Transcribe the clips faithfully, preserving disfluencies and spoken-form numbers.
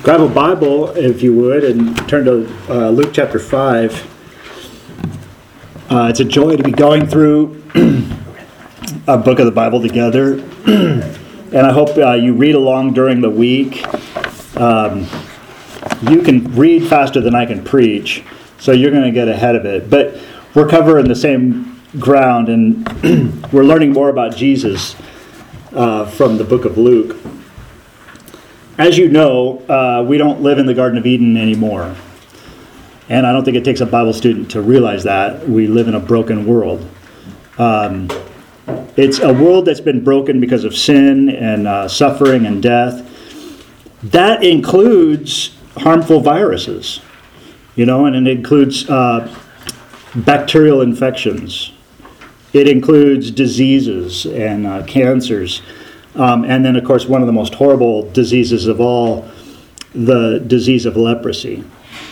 Grab a Bible, if you would, and turn to uh, Luke chapter five. Uh, it's a joy to be going through a book of the Bible together. And I hope uh, you read along during the week. Um, you can read faster than I can preach, so you're going to get ahead of it. But we're covering the same ground, and we're learning more about Jesus uh, from the book of Luke. As you know, uh, we don't live in the Garden of Eden anymore. And I don't think it takes a Bible student to realize that. We live in a broken world. Um, it's a world that's been broken because of sin and uh, suffering and death. That includes harmful viruses, you know, and it includes uh, bacterial infections. It includes diseases and uh, cancers. Um, and then, of course, one of the most horrible diseases of all, the disease of leprosy.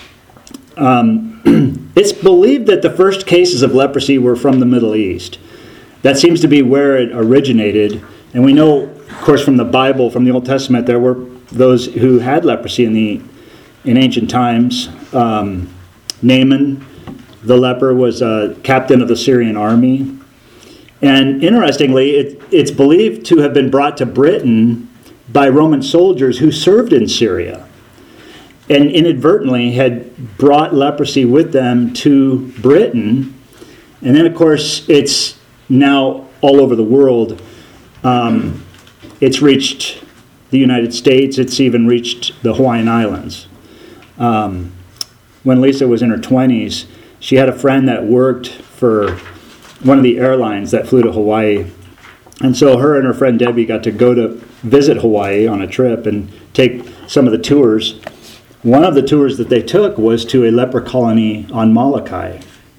Um, it's believed that the first cases of leprosy were from the Middle East. That seems to be where it originated. And we know, of course, from the Bible, from the Old Testament, there were those who had leprosy in the in ancient times. Um, Naaman, the leper, was a captain of the Syrian army. And interestingly, it, it's believed to have been brought to Britain by Roman soldiers who served in Syria and inadvertently had brought leprosy with them to Britain. And then, of course, it's now all over the world. Um, it's reached the United States. It's even reached the Hawaiian Islands. Um, when Lisa was in her twenties, she had a friend that worked for one of the airlines that flew to Hawaii. And so her and her friend Debbie got to go to visit Hawaii on a trip and take some of the tours. One of the tours that they took was to a leper colony on Molokai.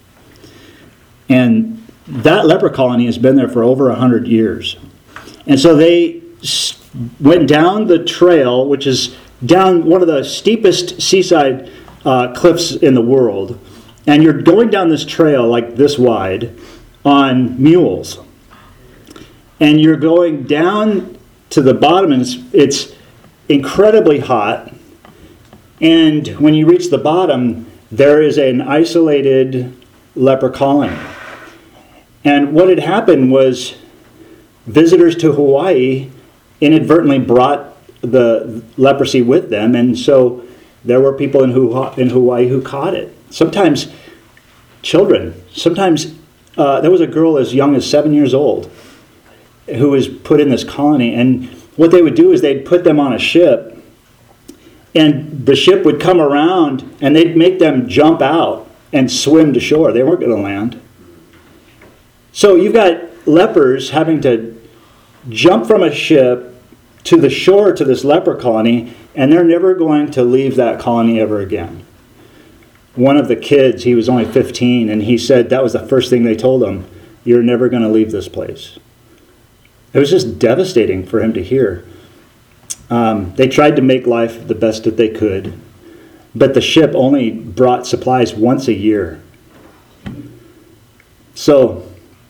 And that leper colony has been there for over one hundred years. And so they went down the trail, which is down one of the steepest seaside uh, cliffs in the world. And you're going down this trail like this wide on mules. And you're going down to the bottom, and it's, it's incredibly hot. And when you reach the bottom, there is an isolated leper colony. And what had happened was visitors to Hawaii inadvertently brought the leprosy with them, and so there were people in Hawaii who caught it. Sometimes children, sometimes uh, there was a girl as young as seven years old who was put in this colony, and what they would do is they'd put them on a ship, and the ship would come around and they'd make them jump out and swim to shore. They weren't going to land. So you've got lepers having to jump from a ship to the shore to this leper colony, and they're never going to leave that colony ever again. One of the kids, he was only fifteen, and he said that was the first thing they told him: you're never going to leave this place. It was just devastating for him to hear. Um, they tried to make life the best that they could, but the ship only brought supplies once a year. So,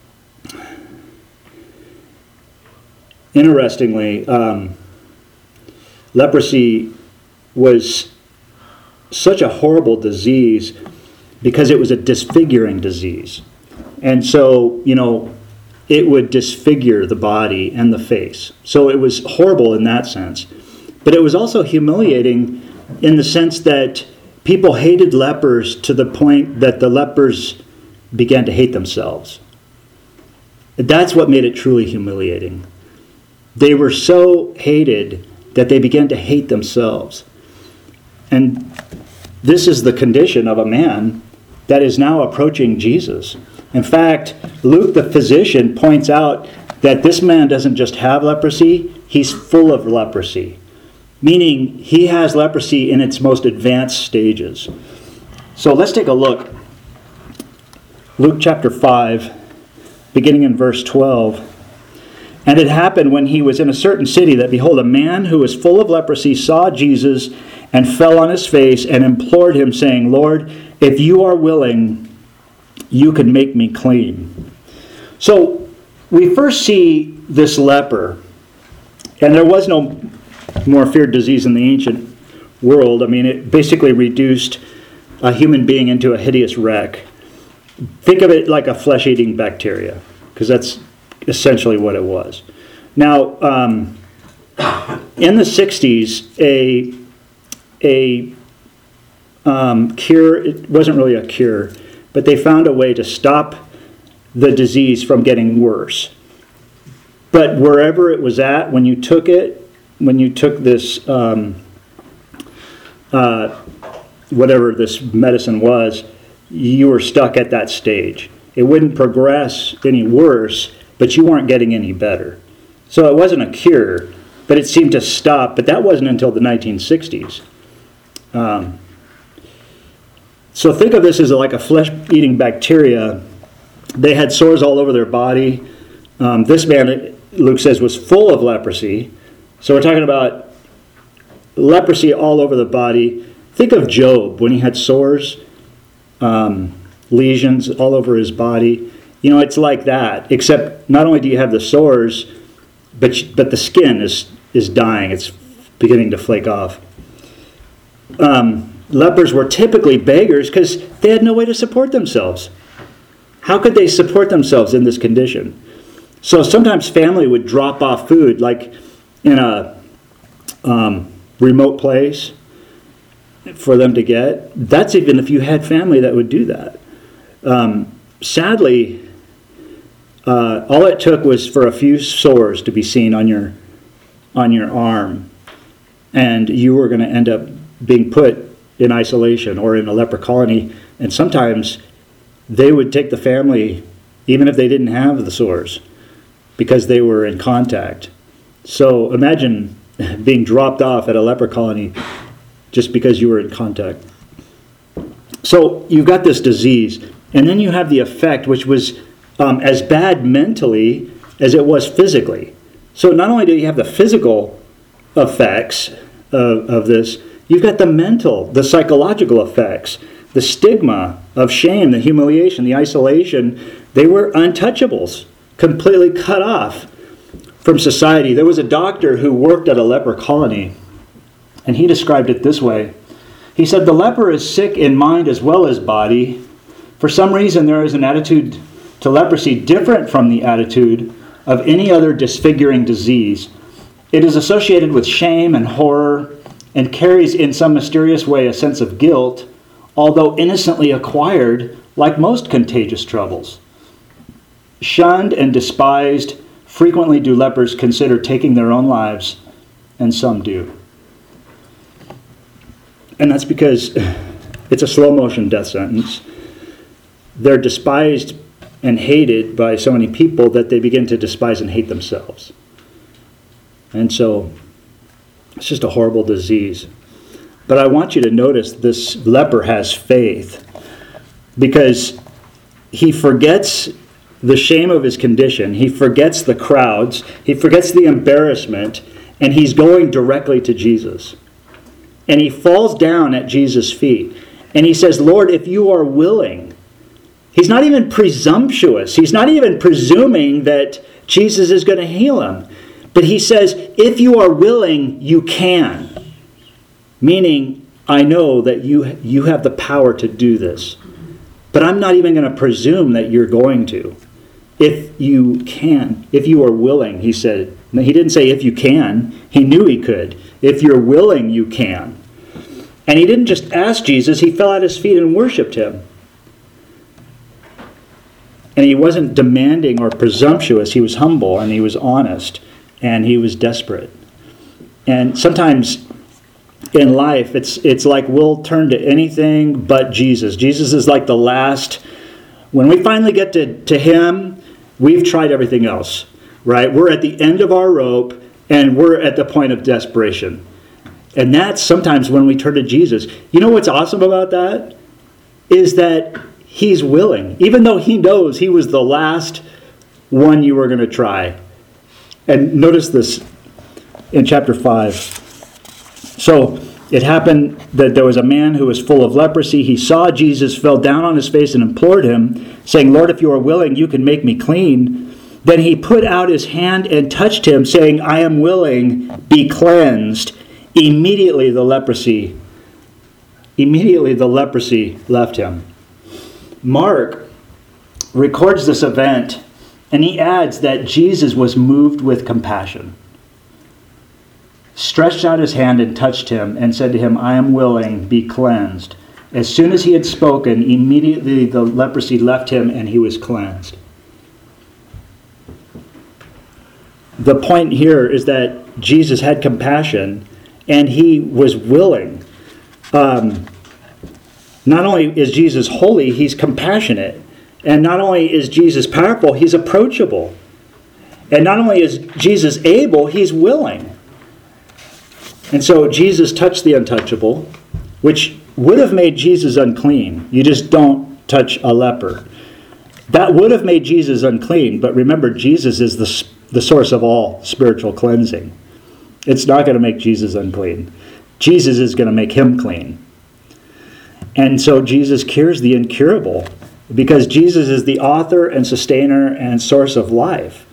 interestingly, um, leprosy was such a horrible disease because it was a disfiguring disease. And so, you know, it would disfigure the body and the face. So it was horrible in that sense. But it was also humiliating in the sense that people hated lepers to the point that the lepers began to hate themselves. That's what made it truly humiliating. They were so hated that they began to hate themselves. And this is the condition of a man that is now approaching Jesus. In fact, Luke the physician points out that this man doesn't just have leprosy, he's full of leprosy. Meaning he has leprosy in its most advanced stages. So let's take a look. Luke chapter five, beginning in verse twelve. And it happened when he was in a certain city that, behold, a man who was full of leprosy saw Jesus and fell on his face and implored him, saying, Lord, if you are willing, you can make me clean. So we first see this leper, and there was no more feared disease in the ancient world. I mean, it basically reduced a human being into a hideous wreck. Think of it like a flesh-eating bacteria, because that's essentially what it was. Now, um, in the sixties, a a um, cure, it wasn't really a cure, but they found a way to stop the disease from getting worse. But wherever it was at, when you took it, when you took this, um, uh, whatever this medicine was, you were stuck at that stage. It wouldn't progress any worse, but you weren't getting any better. So it wasn't a cure, but it seemed to stop. But that wasn't until the nineteen sixties. Um, so think of this as like a flesh-eating bacteria. They had sores all over their body. Um, this man, Luke says, was full of leprosy. So we're talking about leprosy all over the body. Think of Job when he had sores, um, lesions all over his body. You know, it's like that, except not only do you have the sores, but but the skin is, is dying. It's beginning to flake off. Um, lepers were typically beggars because they had no way to support themselves. How could they support themselves in this condition? So sometimes family would drop off food, like in a um, remote place, for them to get. That's even if you had family that would do that. Um, sadly, uh, all it took was for a few sores to be seen on your on your arm, and you were going to end up being put in isolation or in a leper colony. And sometimes they would take the family, even if they didn't have the sores, because they were in contact. So imagine being dropped off at a leper colony just because you were in contact. So you've got this disease, and then you have the effect, which was um, as bad mentally as it was physically. So not only do you have the physical effects of, of this, you've got the mental, the psychological effects, the stigma of shame, the humiliation, the isolation. They were untouchables, completely cut off from society. There was a doctor who worked at a leper colony, and he described it this way. He said, the leper is sick in mind as well as body. For some reason, there is an attitude to leprosy different from the attitude of any other disfiguring disease. It is associated with shame and horror and carries in some mysterious way a sense of guilt, although innocently acquired like most contagious troubles. Shunned and despised, frequently do lepers consider taking their own lives, and some do. And that's because it's a slow motion death sentence. They're despised and hated by so many people that they begin to despise and hate themselves. And so it's just a horrible disease. But I want you to notice this leper has faith, because he forgets the shame of his condition. He forgets the crowds. He forgets the embarrassment, and he's going directly to Jesus. And he falls down at Jesus' feet. And he says, Lord, if you are willing. He's not even presumptuous. He's not even presuming that Jesus is going to heal him. But he says, if you are willing, you can. Meaning, I know that you, you have the power to do this. But I'm not even going to presume that you're going to. If you can, if you are willing, he said. He didn't say if you can. He knew he could. If you're willing, you can. And he didn't just ask Jesus. He fell at his feet and worshipped him. And he wasn't demanding or presumptuous. He was humble and he was honest and he was desperate. And sometimes in life, it's it's like we'll turn to anything but Jesus. Jesus is like the last. When we finally get to, to him, we've tried everything else, right? We're at the end of our rope and we're at the point of desperation. And that's sometimes when we turn to Jesus. You know what's awesome about that? Is that he's willing, even though he knows he was the last one you were going to try. And notice this in chapter five. So it happened that there was a man who was full of leprosy. He saw Jesus, fell down on his face and implored him, saying, Lord, if you are willing, you can make me clean. Then he put out his hand and touched him, saying, I am willing, be cleansed. Immediately the leprosy, immediately the leprosy left him. Mark records this event, and he adds that Jesus was moved with compassion, stretched out his hand and touched him, and said to him, I am willing, be cleansed. As soon as he had spoken, immediately the leprosy left him and he was cleansed. The point here is that Jesus had compassion and he was willing. Um, not only is Jesus holy, he's compassionate. And not only is Jesus powerful, he's approachable. And not only is Jesus able, he's willing. And so Jesus touched the untouchable, which would have made Jesus unclean. You just don't touch a leper. That would have made Jesus unclean, but remember, Jesus is the, the source of all spiritual cleansing. It's not going to make Jesus unclean. Jesus is going to make him clean. And so Jesus cures the incurable, because Jesus is the author and sustainer and source of life.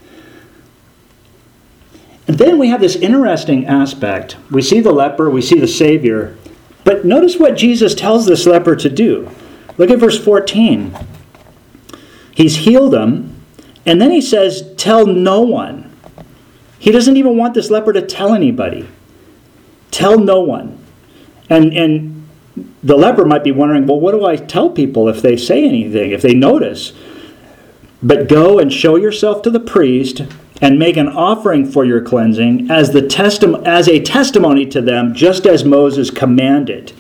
And then we have this interesting aspect. We see the leper, we see the Savior, but notice what Jesus tells this leper to do. Look at verse fourteen. He's healed him, and then he says, tell no one. He doesn't even want this leper to tell anybody. Tell no one. And, and the leper might be wondering, well, what do I tell people if they say anything, if they notice? But go and show yourself to the priest and make an offering for your cleansing as the testi- as a testimony to them, just as Moses commanded.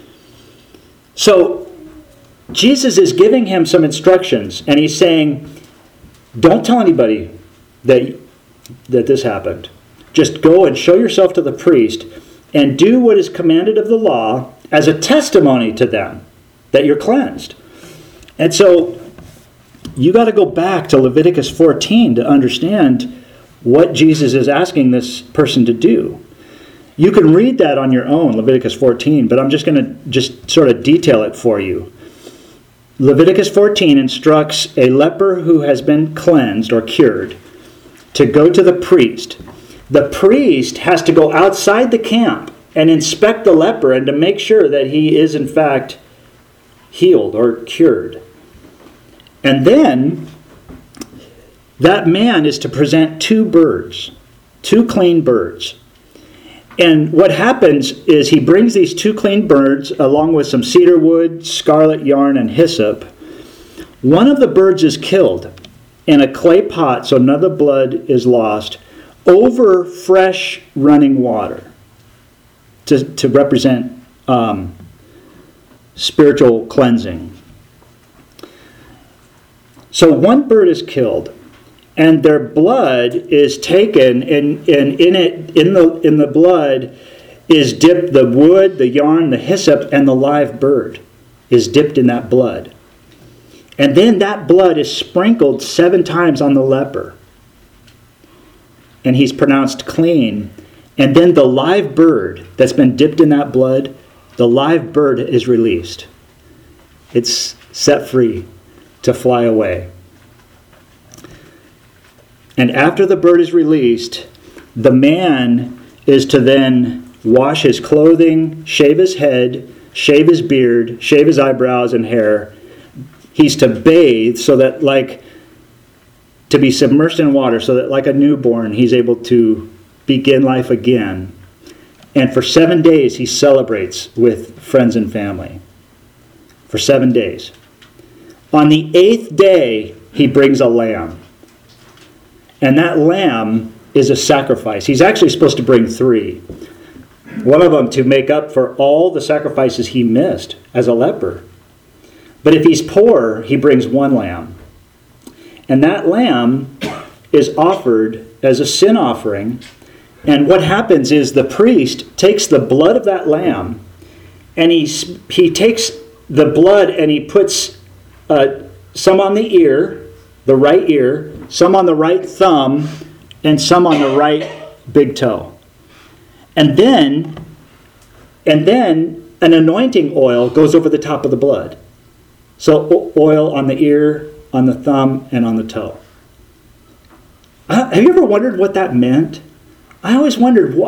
So Jesus is giving him some instructions, and he's saying, don't tell anybody that, that this happened. Just go and show yourself to the priest and do what is commanded of the law as a testimony to them that you're cleansed. And so you got to go back to Leviticus fourteen to understand what Jesus is asking this person to do. You can read that on your own, Leviticus fourteen, but I'm just going to just sort of detail it for you. Leviticus fourteen instructs a leper who has been cleansed or cured to go to the priest. The priest has to go outside the camp and inspect the leper and to make sure that he is in fact healed or cured. And then that man is to present two birds, two clean birds. And what happens is he brings these two clean birds along with some cedar wood, scarlet yarn, and hyssop. One of the birds is killed in a clay pot so none of the blood is lost over fresh running water to, to represent um, spiritual cleansing. So one bird is killed, and their blood is taken, and, and in it, in the in the blood is dipped the wood, the yarn, the hyssop, and the live bird is dipped in that blood. And then that blood is sprinkled seven times on the leper. And he's pronounced clean. And then the live bird that's been dipped in that blood, the live bird is released. It's set free to fly away. And after the bird is released, the man is to then wash his clothing, shave his head, shave his beard, shave his eyebrows and hair. He's to bathe so that like, to be submersed in water so that like a newborn, he's able to begin life again. And for seven days, he celebrates with friends and family. For seven days. On the eighth day, he brings a lamb. And that lamb is a sacrifice. He's actually supposed to bring three. One of them to make up for all the sacrifices he missed as a leper. But if he's poor, he brings one lamb. And that lamb is offered as a sin offering. And what happens is the priest takes the blood of that lamb, and he, he takes the blood and he puts uh, some on the ear, the right ear, some on the right thumb, and some on the right big toe. And then, and then an anointing oil goes over the top of the blood. So oil on the ear, on the thumb, and on the toe. Uh, have you ever wondered what that meant? I always wondered, what,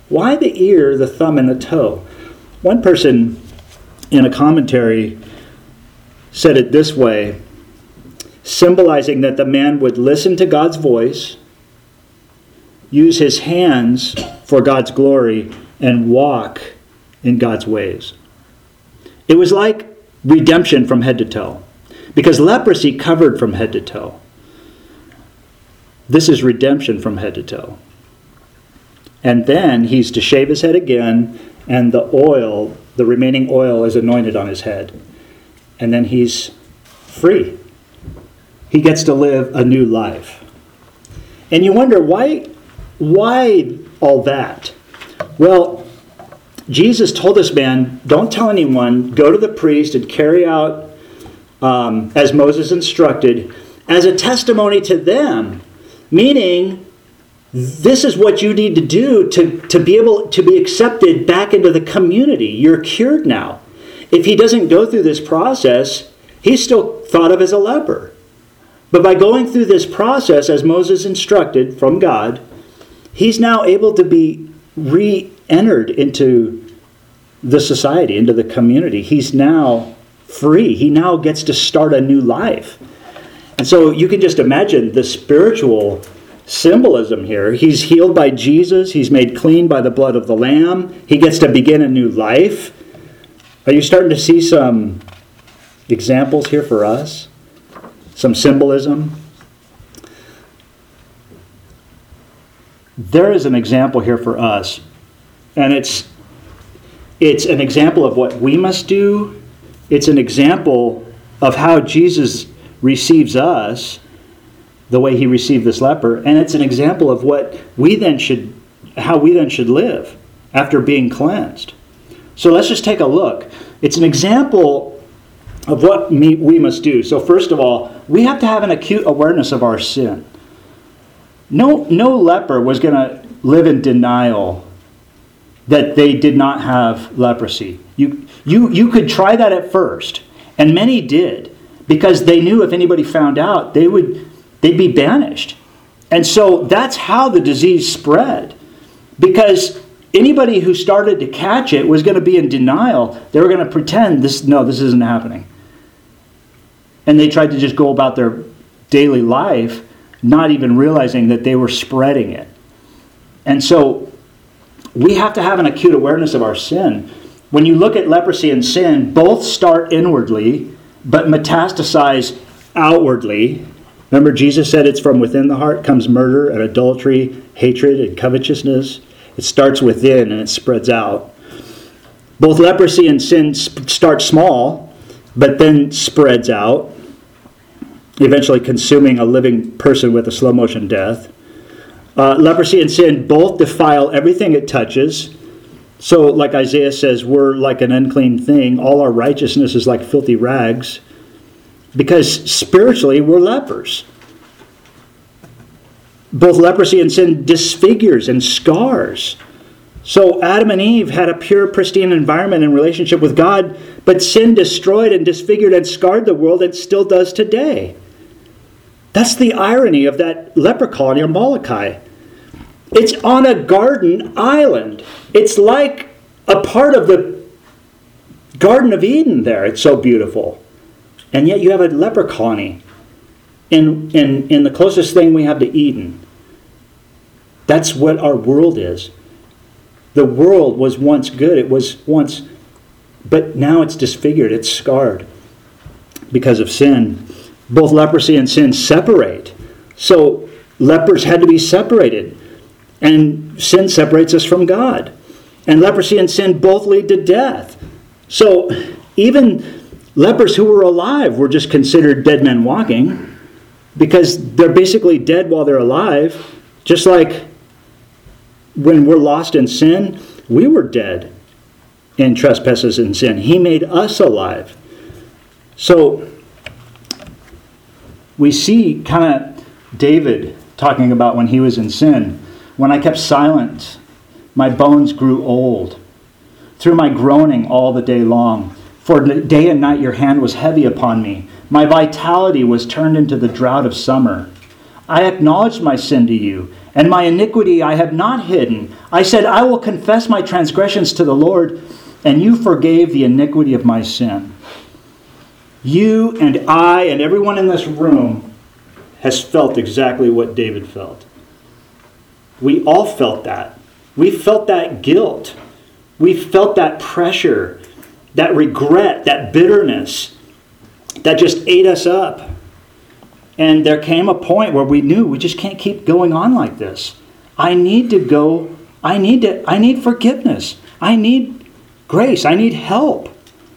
Why the ear, the thumb, and the toe? One person in a commentary said it this way, symbolizing that the man would listen to God's voice, use his hands for God's glory, and walk in God's ways. It was like redemption from head to toe, because leprosy covered from head to toe. This is redemption from head to toe. And then he's to shave his head again, and the oil, the remaining oil, is anointed on his head. And then he's free. He gets to live a new life. And you wonder, why, why all that? Well, Jesus told this man, don't tell anyone, go to the priest and carry out um, as Moses instructed, as a testimony to them. Meaning, this is what you need to do to, to be able to be accepted back into the community. You're cured now. If he doesn't go through this process, he's still thought of as a leper. But by going through this process, as Moses instructed from God, he's now able to be re-entered into the society, into the community. He's now free. He now gets to start a new life. And so you can just imagine the spiritual symbolism here. He's healed by Jesus. He's made clean by the blood of the Lamb. He gets to begin a new life. Are you starting to see some examples here for us? Some symbolism? There is an example here for us. And it's it's an example of what we must do. It's an example of how Jesus receives us, the way he received this leper, and it's an example of what we then should, how we then should live after being cleansed. So let's just take a look. It's an example of what we must do. So first of all, we have to have an acute awareness of our sin. No, no leper was going to live in denial that they did not have leprosy. You, you, you could try that at first, and many did, because they knew if anybody found out, they would they'd be banished. And so that's how the disease spread. Because anybody who started to catch it was going to be in denial. They were going to pretend, this no, this isn't happening. And they tried to just go about their daily life, not even realizing that they were spreading it. And so we have to have an acute awareness of our sin. When you look at leprosy and sin, both start inwardly, but metastasize outwardly. Remember, Jesus said it's from within the heart comes murder and adultery, hatred and covetousness. It starts within and it spreads out. Both leprosy and sin start small, but then spreads out, eventually consuming a living person with a slow motion death. Uh, leprosy and sin both defile everything it touches. So, like Isaiah says, we're like an unclean thing. All our righteousness is like filthy rags. Because spiritually, we're lepers. Both leprosy and sin disfigures and scars. So Adam and Eve had a pure, pristine environment in relationship with God, but sin destroyed and disfigured and scarred the world, and still does today. That's the irony of that leper colony on Molokai. It's on a garden island. It's like a part of the Garden of Eden there. It's so beautiful. And yet you have a leper colony in, in, in the closest thing we have to Eden. That's what our world is. The world was once good. It was once, but now it's disfigured. It's scarred because of sin. Both leprosy and sin separate. So lepers had to be separated. And sin separates us from God. And leprosy and sin both lead to death. So even lepers who were alive were just considered dead men walking, because they're basically dead while they're alive. Just like when we're lost in sin, we were dead in trespasses and sin. He made us alive. So we see kind of David talking about when he was in sin. When I kept silent, my bones grew old. Through my groaning all the day long. For day and night your hand was heavy upon me. My vitality was turned into the drought of summer. I acknowledged my sin to you, and my iniquity I have not hidden. I said, I will confess my transgressions to the Lord, and you forgave the iniquity of my sin. You and I and everyone in this room has felt exactly what David felt. We all felt that. We felt that guilt. We felt that pressure, that regret, that bitterness that just ate us up. And there came a point where we knew we just can't keep going on like this. I need to go, I need to, I need forgiveness. I need grace. I need help.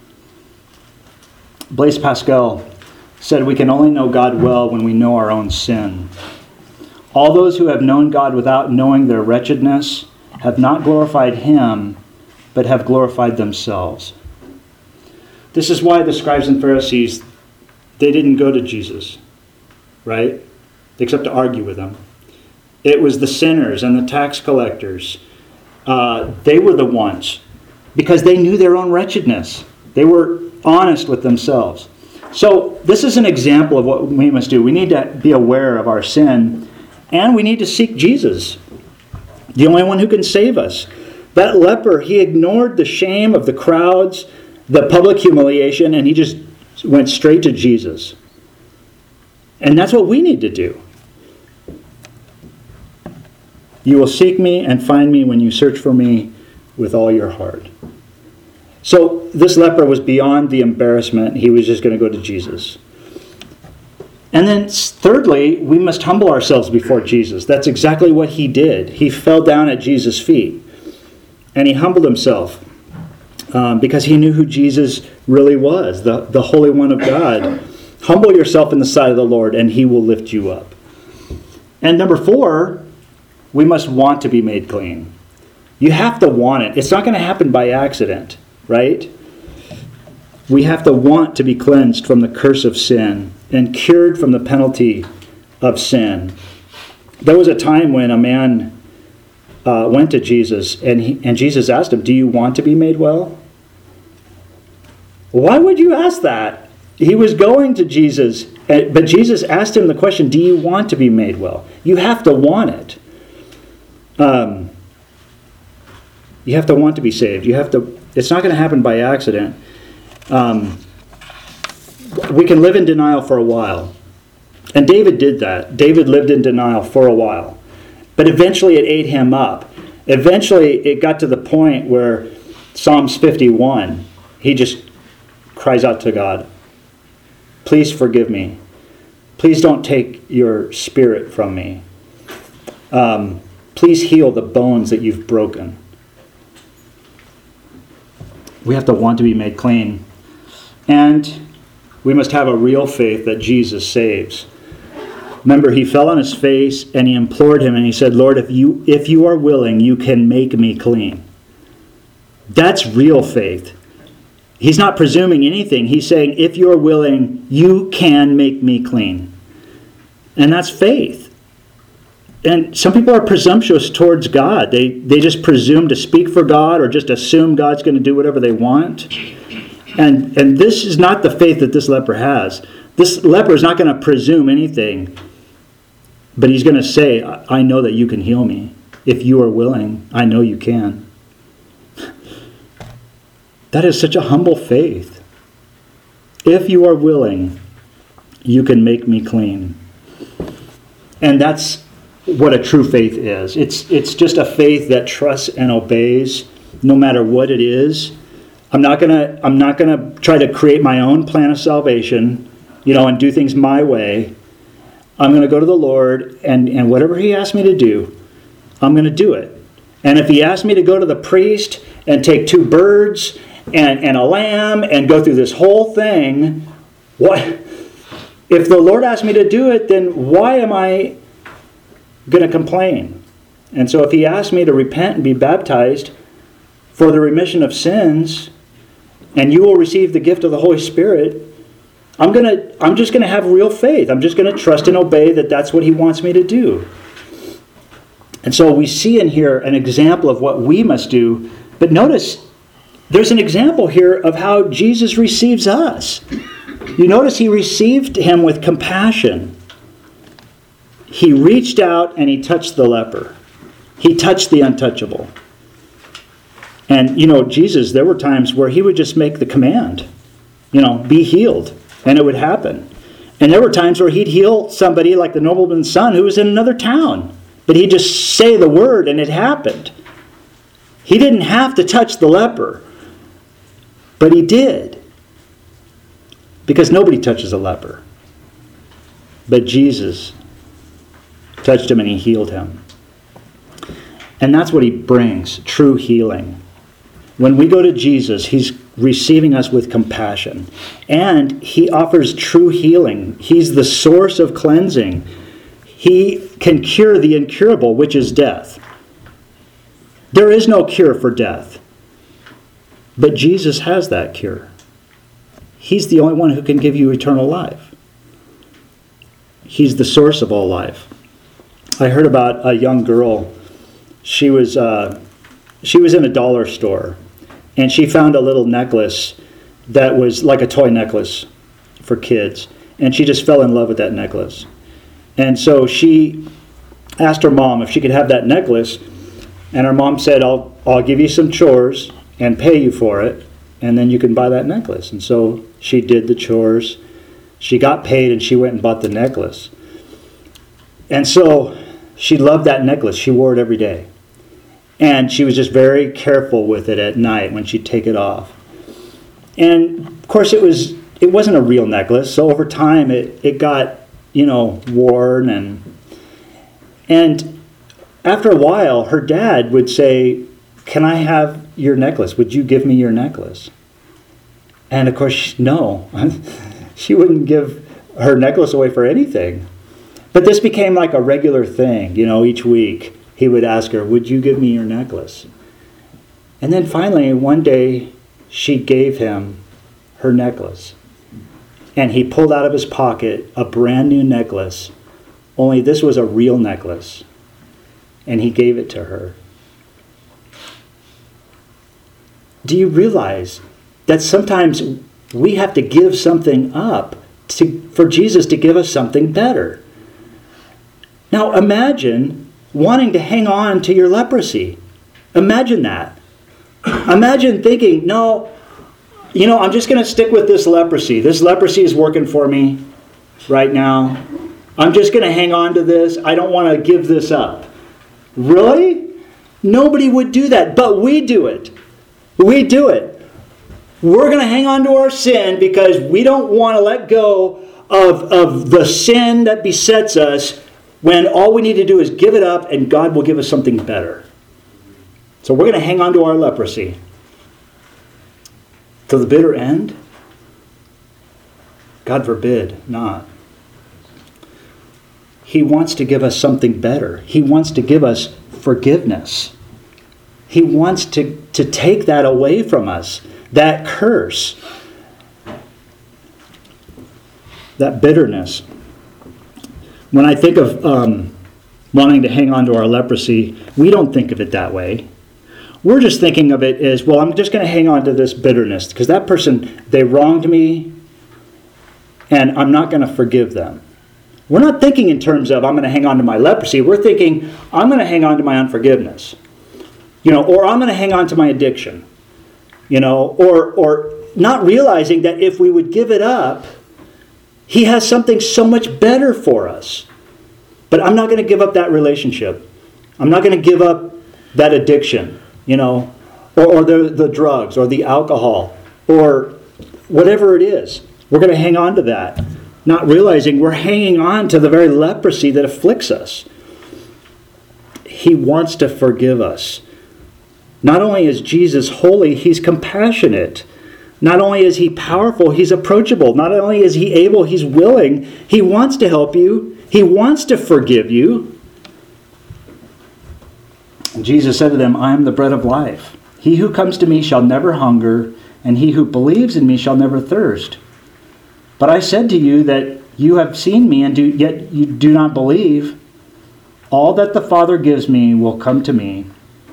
Blaise Pascal said we can only know God well when we know our own sin. All those who have known God without knowing their wretchedness have not glorified Him, but have glorified themselves. This is why the scribes and Pharisees, they didn't go to Jesus, right? Except to argue with Him. It was the sinners and the tax collectors. Uh, they were the ones, because they knew their own wretchedness. They were honest with themselves. So this is an example of what we must do. We need to be aware of our sin, and we need to seek Jesus, the only one who can save us. That leper, he ignored the shame of the crowds, the public humiliation, and he just went straight to Jesus. And that's what we need to do. You will seek me and find me when you search for me with all your heart. So this leper was beyond the embarrassment. He was just going to go to Jesus. And then thirdly, we must humble ourselves before Jesus. That's exactly what he did. He fell down at Jesus' feet. And he humbled himself um, because he knew who Jesus really was, the, the Holy One of God. Humble yourself in the sight of the Lord, and He will lift you up. And number four, we must want to be made clean. You have to want it. It's not going to happen by accident, right? We have to want to be cleansed from the curse of sin and cured from the penalty of sin. There was a time when a man uh, went to Jesus, and he, and Jesus asked him, "Do you want to be made well?" Why would you ask that? He was going to Jesus, but Jesus asked him the question, do you want to be made well? You have to want it. Um, you have to want to be saved. You have to. It's not going to happen by accident. Um, we can live in denial for a while. And David did that. David lived in denial for a while. But eventually it ate him up. Eventually it got to the point where Psalms fifty-one, he just cries out to God, please forgive me. Please don't take your spirit from me. Um, please heal the bones that you've broken. We have to want to be made clean. And we must have a real faith that Jesus saves. Remember, he fell on his face and he implored him and he said, Lord, if you if you are willing, you can make me clean. That's real faith. He's not presuming anything. He's saying, if you're willing, you can make me clean. And that's faith. And some people are presumptuous towards God. They, they just presume to speak for God or just assume God's going to do whatever they want. And, and this is not the faith that this leper has. This leper is not going to presume anything. But he's going to say, I know that you can heal me. If you are willing, I know you can. That is such a humble faith. If you are willing, you can make me clean. And that's what a true faith is. It's it's just a faith that trusts and obeys no matter what it is. I'm not gonna I'm not gonna try to create my own plan of salvation, you know, and do things my way. I'm gonna go to the Lord, and, and whatever He asks me to do, I'm gonna do it. And if He asks me to go to the priest and take two birds and, and a lamb and go through this whole thing, what if the Lord asks me to do it, then why am I going to complain? And so if He asks me to repent and be baptized for the remission of sins, and you will receive the gift of the Holy Spirit, I'm going to I'm just going to have real faith. I'm just going to trust and obey that that's what He wants me to do. And so we see in here an example of what we must do. But notice, there's an example here of how Jesus receives us. You notice He received him with compassion. He reached out and he touched the leper. He touched the untouchable. And, you know, Jesus, there were times where he would just make the command, you know, be healed, and it would happen. And there were times where he'd heal somebody like the nobleman's son who was in another town. But he'd just say the word and it happened. He didn't have to touch the leper. But he did. Because nobody touches a leper. But Jesus touched him and he healed him. And that's what he brings, true healing. When we go to Jesus, he's receiving us with compassion. And he offers true healing. He's the source of cleansing. He can cure the incurable, which is death. There is no cure for death. But Jesus has that cure. He's the only one who can give you eternal life. He's the source of all life. I heard about a young girl. She was uh, she was in a dollar store, and she found a little necklace that was like a toy necklace for kids, and she just fell in love with that necklace. And so she asked her mom if she could have that necklace, and her mom said, I'll I'll give you some chores and pay you for it, and then you can buy that necklace. And so she did the chores. She got paid, and she went and bought the necklace. And so she loved that necklace. She wore it every day. And she was just very careful with it at night when she'd take it off. And of course it was it wasn't a real necklace, so over time it, it got, you know, worn and and after a while her dad would say, "Can I have your necklace? Would you give me your necklace?" And of course, no. She wouldn't give her necklace away for anything. But this became like a regular thing, you know, each week. He would ask her, "Would you give me your necklace?" And then finally, one day, she gave him her necklace. And he pulled out of his pocket a brand new necklace, only this was a real necklace. And he gave it to her. Do you realize that sometimes we have to give something up to, for Jesus to give us something better? Now imagine wanting to hang on to your leprosy. Imagine that. Imagine thinking, no, you know, I'm just going to stick with this leprosy. This leprosy is working for me right now. I'm just going to hang on to this. I don't want to give this up. Really? Nobody would do that, but we do it. We do it. We're going to hang on to our sin because we don't want to let go of, of the sin that besets us, when all we need to do is give it up and God will give us something better. So we're going to hang on to our leprosy. To the bitter end? God forbid not. He wants to give us something better. He wants to give us forgiveness. He wants to, to take that away from us. That curse. That bitterness. When I think of um, wanting to hang on to our leprosy, we don't think of it that way. We're just thinking of it as, well, I'm just going to hang on to this bitterness because that person, they wronged me and I'm not going to forgive them. We're not thinking in terms of, I'm going to hang on to my leprosy. We're thinking, I'm going to hang on to my unforgiveness. You know, or I'm going to hang on to my addiction. You know, or or not realizing that if we would give it up, He has something so much better for us. But I'm not going to give up that relationship. I'm not going to give up that addiction, you know, or, or the, the drugs or the alcohol or whatever it is. We're going to hang on to that, not realizing we're hanging on to the very leprosy that afflicts us. He wants to forgive us. Not only is Jesus holy, He's compassionate. Not only is He powerful, He's approachable. Not only is He able, He's willing. He wants to help you. He wants to forgive you. And Jesus said to them, I am the bread of life. He who comes to me shall never hunger, and he who believes in me shall never thirst. But I said to you that you have seen me, and do, yet you do not believe. All that the Father gives me will come to me.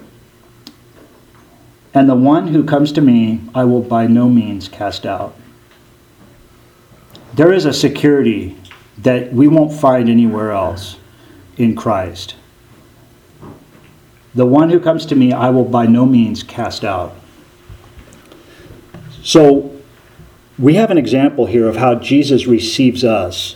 And the one who comes to me, I will by no means cast out. There is a security that we won't find anywhere else. in Christ. The one who comes to me, I will by no means cast out. So we have an example here of how Jesus receives us.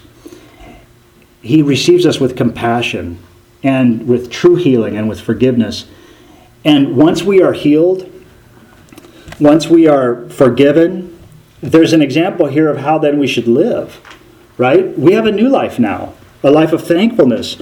He receives us with compassion and with true healing and with forgiveness. And once we are healed, once we are forgiven, there's an example here of how then we should live, right? We have a new life now, a life of thankfulness.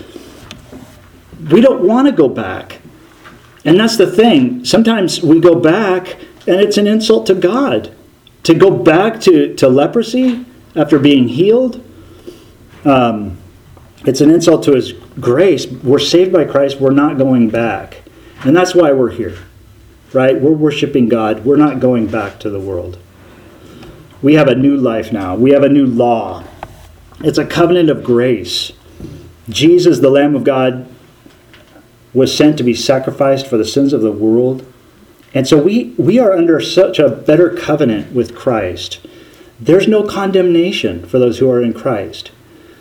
We don't want to go back. And that's the thing. Sometimes we go back and it's an insult to God. To go back to, to leprosy after being healed, um, it's an insult to His grace. We're saved by Christ. We're not going back. And that's why we're here, right? We're worshiping God. We're not going back to the world. We have a new life now. We have a new law. It's a covenant of grace. Jesus, the Lamb of God, was sent to be sacrificed for the sins of the world. And so we, we are under such a better covenant with Christ. There's no condemnation for those who are in Christ.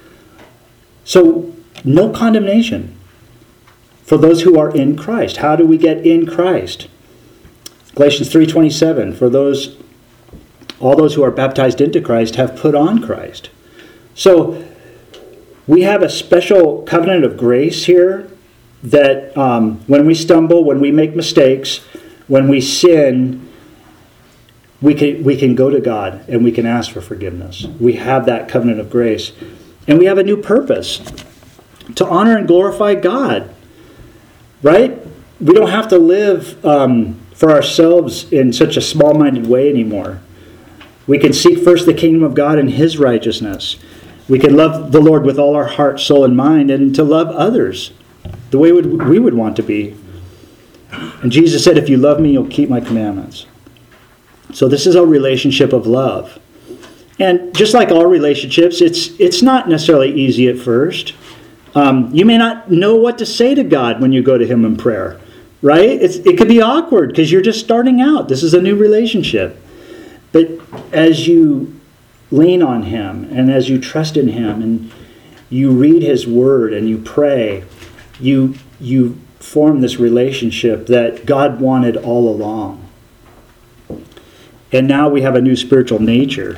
So, no condemnation for those who are in Christ. How do we get in Christ? Galatians three twenty-seven, for those, all those who are baptized into Christ have put on Christ. So, we have a special covenant of grace here that um, when we stumble, when we make mistakes, when we sin, we can we can go to God and we can ask for forgiveness. We have that covenant of grace. And we have a new purpose, to honor and glorify God. Right? We don't have to live um, for ourselves in such a small-minded way anymore. We can seek first the kingdom of God and His righteousness. We can love the Lord with all our heart, soul, and mind, and to love others the way we would want to be. And Jesus said, if you love me, you'll keep my commandments. So this is a relationship of love. And just like all relationships, it's it's not necessarily easy at first. Um, you may not know what to say to God when you go to Him in prayer, right? It's, it could be awkward because you're just starting out. This is a new relationship. But as you lean on Him and as you trust in Him and you read His Word and you pray, you you form this relationship that God wanted all along. And now we have a new spiritual nature.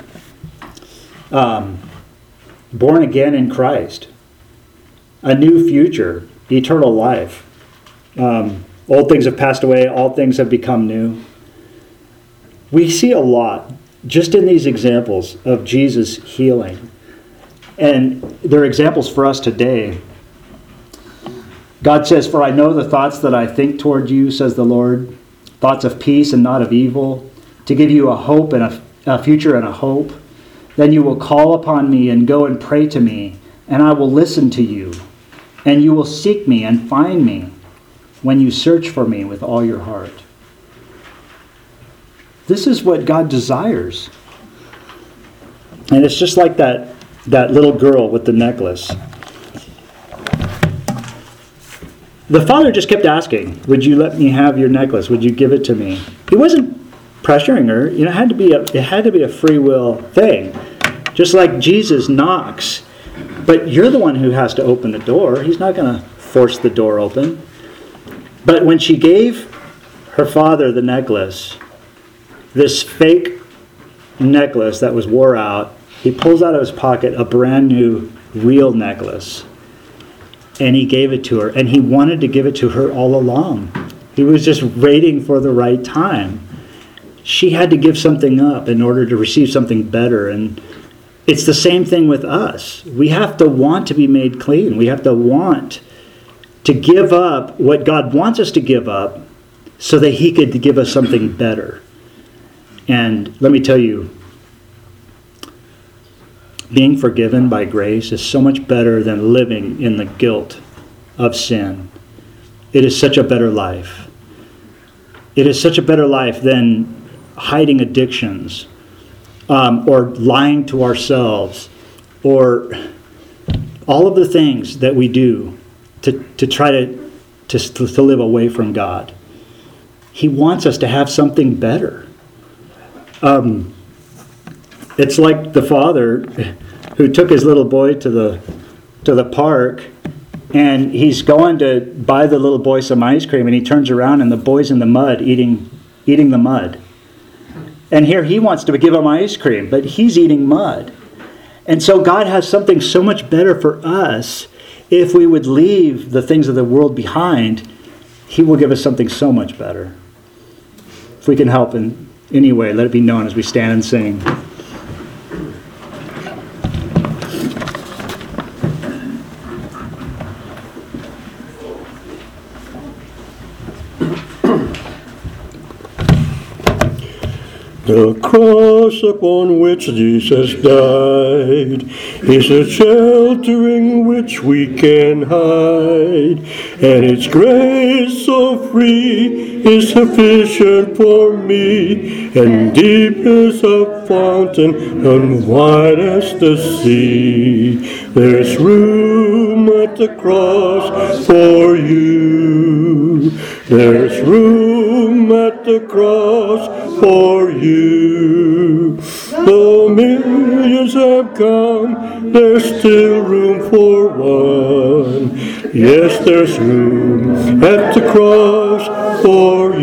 Um, born again in Christ. A new future, eternal life. Um, old things have passed away, all things have become new. We see a lot just in these examples of Jesus healing. And they're examples for us today. God says, for I know the thoughts that I think toward you, says the Lord, thoughts of peace and not of evil, to give you a hope and a, a future and a hope. Then you will call upon me and go and pray to me, and I will listen to you. And you will seek me and find me when you search for me with all your heart. This is what God desires. And it's just like that, that little girl with the necklace. The father just kept asking, would you let me have your necklace? Would you give it to me? He wasn't pressuring her. You know, it had to be a, it had to be a free will thing. Just like Jesus knocks. But you're the one who has to open the door. He's not going to force the door open. But when she gave her father the necklace, this fake necklace that was wore out, he pulls out of his pocket a brand new real necklace. And he gave it to her. And he wanted to give it to her all along. He was just waiting for the right time. She had to give something up in order to receive something better. And it's the same thing with us. We have to want to be made clean. We have to want to give up what God wants us to give up so that He could give us something better. And let me tell you, being forgiven by grace is so much better than living in the guilt of sin. It is such a better life. It is such a better life than hiding addictions, um, or lying to ourselves, or all of the things that we do to, to try to, to, to live away from God. He wants us to have something better. Um, it's like the father who took his little boy to the to the park And he's going to buy the little boy some ice cream, and he turns around, and the boy's in the mud eating eating the mud. And here he wants to give him ice cream, but he's eating mud. And so God has something so much better for us. If we would leave the things of the world behind, he will give us something so much better. If we can help in any way, let it be known as we stand and sing. The cross upon which Jesus died is a shelter in which we can hide, and its grace so free is sufficient for me, and deep as a fountain and wide as the sea. There's room at the cross for you. There's room at the cross for you. Though millions have come, there's still room for one. Yes, there's room at the cross for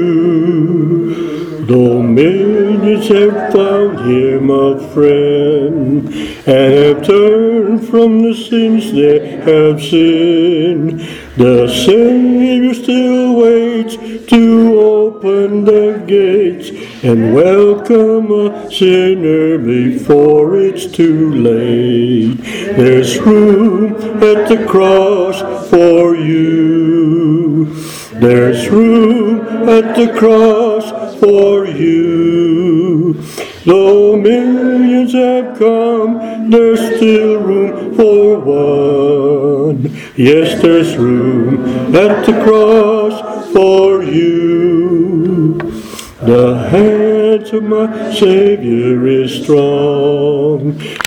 you. Though millions have found him a friend, and have turned from the sins they have sinned, the Savior still waits to open the gates and welcome a sinner before it's too late. There's room at the cross for you. There's room at the cross for you. Though millions have come, there's still room for one. Yes, there's room at the cross for you. The hands of my Savior is strong.